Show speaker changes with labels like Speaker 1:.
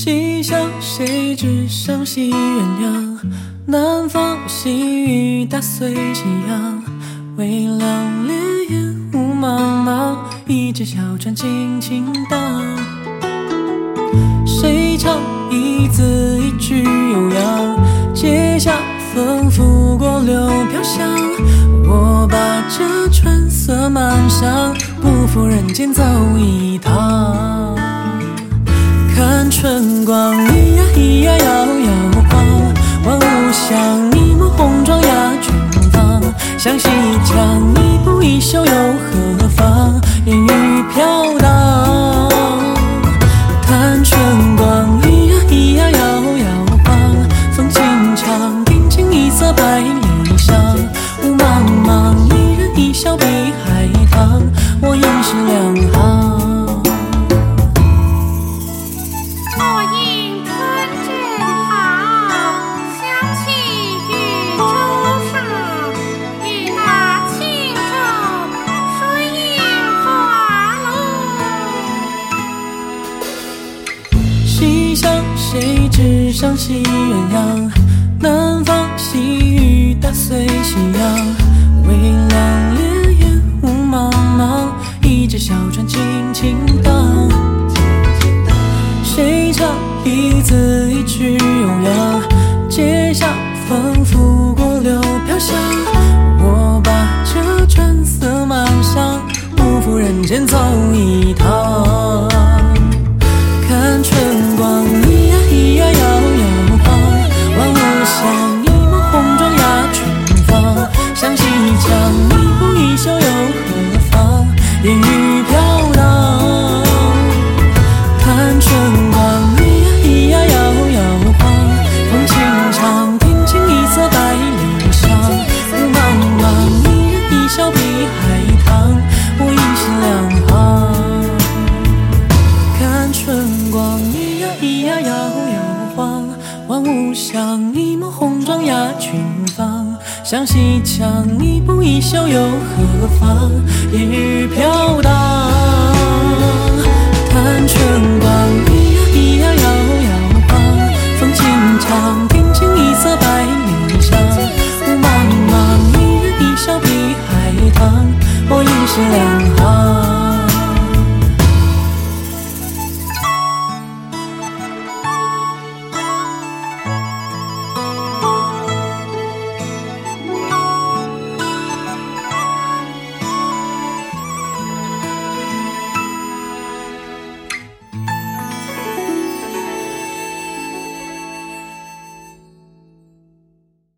Speaker 1: 西厢谁知湘西鸳鸯，南方细雨打碎夕阳。微凉烈焰雾茫茫，一只小船轻轻荡。谁唱一字一句悠扬，阶下风拂过柳飘香。我把这春色满箱，不负人间走一趟。看春光咿呀咿呀摇摇晃，万物香一抹红妆压群芳。向西墙一步一袖又何妨，烟雨飘荡。看春光咿呀咿呀摇摇晃，风轻唱定情一色百里香。雾茫茫一人一笑碧海棠，我应是两行。西厢谁知湘西鸳鸯，南方细雨打碎夕阳。微凉烈焰雾茫茫，一只小船轻轻荡。谁唱一字一句悠扬，阶下风拂过柳飘香。我把这春色满箱，不负人间走一趟。看春光咿呀咿呀摇摇晃，万物香一抹红妆压群芳。向西墙一步一袖又何妨，烟雨飘荡。看春光咿呀咿呀摇摇晃，风轻唱定情一色百里香。雾茫茫一人一笑碧海棠，我应是两行。看春光咿呀咿呀摇摇晃，万物香一抹红妆压群芳。向西墙一步一袖又何妨，烟雨飘荡。